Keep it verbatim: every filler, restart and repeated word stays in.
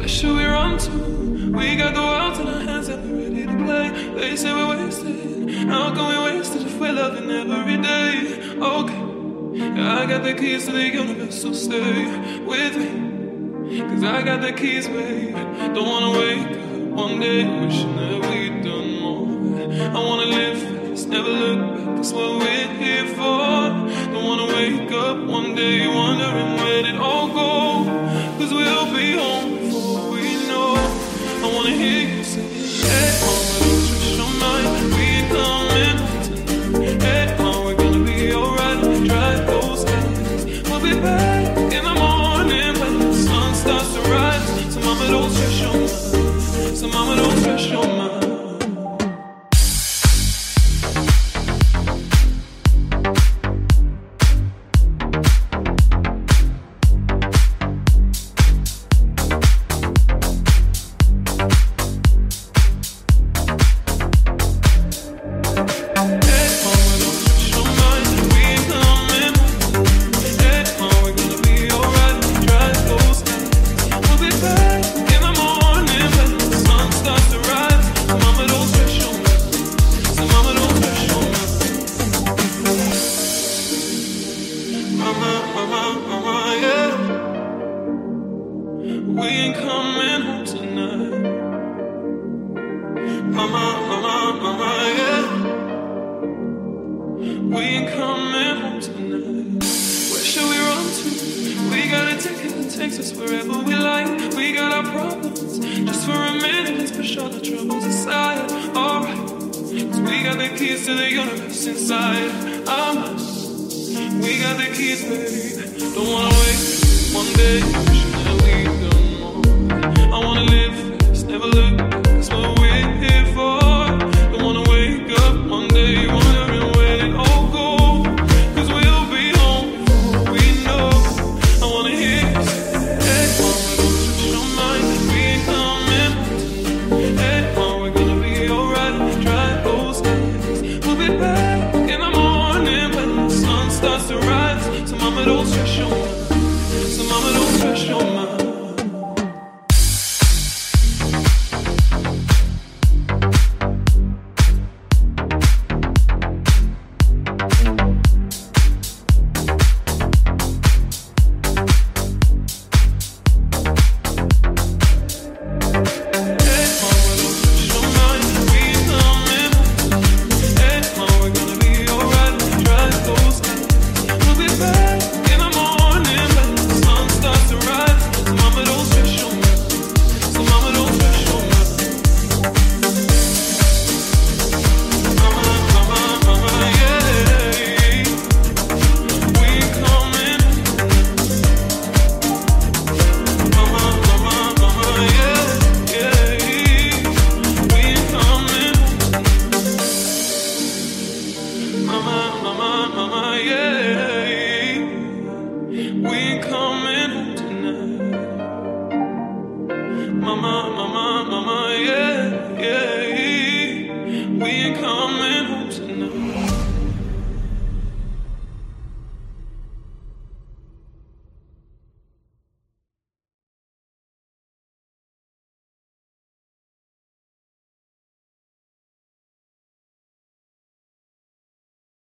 should we run to? We got the world in our hands and we're ready to play. They say we're wasted. How can we waste it if we're loving every day? Okay, I got the keys to the universe, so stay with me. Cause I got the keys, babe. Don't wanna wake up one day wishing that we'd done more. I wanna live fast, never look back, that's what we're here for. Don't wanna wake up one day wondering where did all go. Cause we'll be home before we know. I wanna hear you say, hey mama, don't stress your mind, we ain't coming tonight. Hey mama, we're gonna be alright, dry those eyes. We'll be back in the morning when the sun starts to rise. So mama, don't stress your mind, so mama, don't stress your mind. Inside our minds, we got the keys, baby. Don't wanna wait.